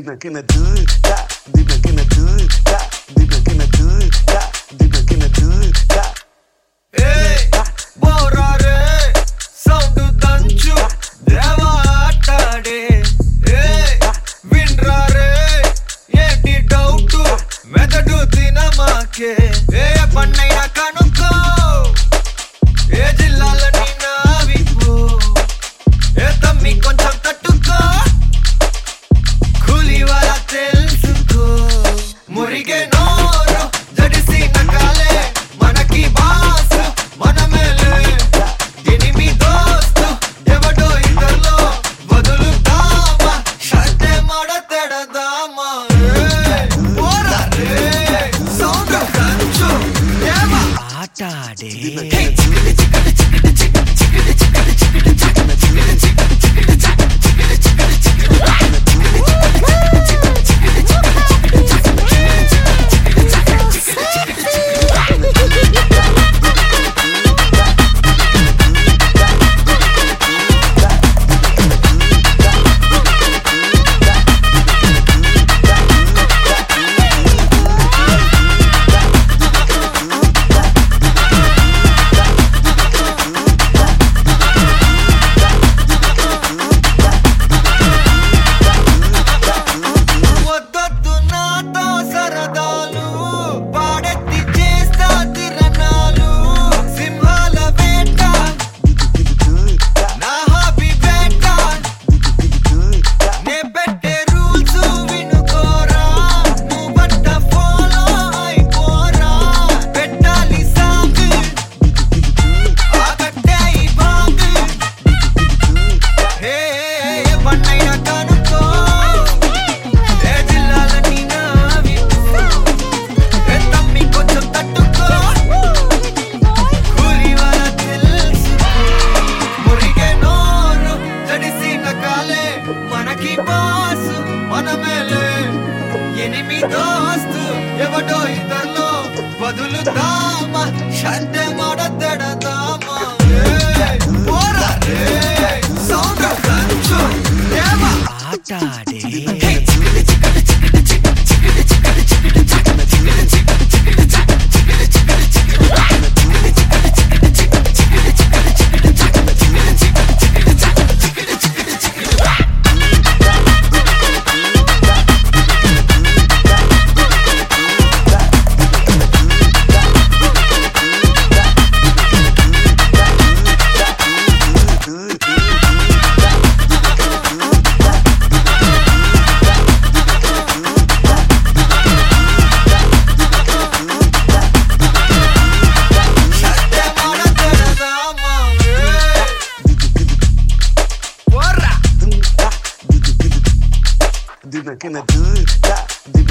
Dime que me gusta, dime que me gusta, dime que me gusta, dime que me gusta. Hey, borare, sound danchu, deva atade. Hey, winrare, enti doubt, మెదడు తినమాకే. Hey, పన్నైనా కనుకో, ఏ జిల్లాలని నావిపో. ఏ తమ్మి కొంచెం తట్టుకో, కూలివాల తెలుసుకో. మురిగే నోరు, జడిసిన కాలే, మనకి boss మనమేలే. Enemy దోస్తు ఎవడో ఇద్దర్లో వదులుదామా, షర్టే మడతెడదామా. పోరారే, సౌండ్ కంచు దేవ ఆటాడే. మనకి బాసు మనమేలే. ఎనిమి దోస్తు ఎవడో ఇద్దర్లో వదులుదామా, షర్టే మడతెడదామా. పోరారే, సౌండ్ కంచు దేవ ఆటాడే. Dime que me gusta, dime